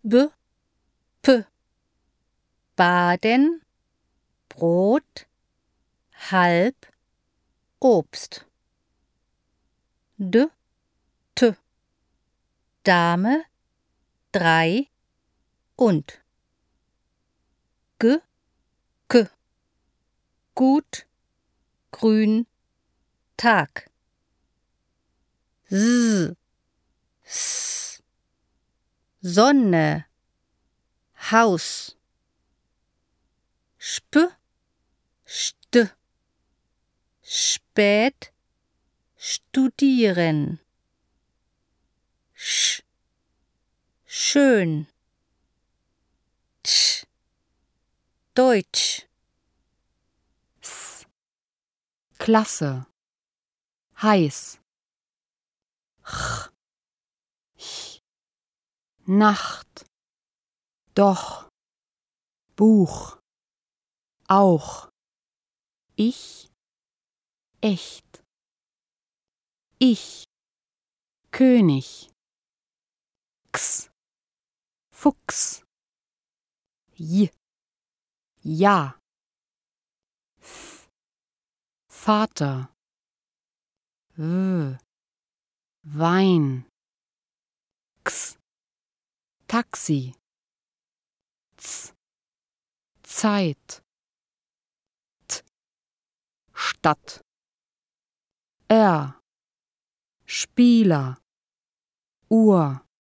B, P. Baden, Brot, halb, Obst. D, T. Dame, 3 und. G, K. Gut, grün, Tag. S, S. Sonne, Haus. Sp, St. Spät, studieren. Sch, schön. Tsch, Deutsch. S, Klasse, heiß. Ch, Ch, Nacht, doch, Buch, auch. Ich, echt. Ich, König. X, Fuchs. J, ja. F, Vater. W, Wein. X, Taxi. Z, Zeit. T, Stadt. R, Spieler. Uhr.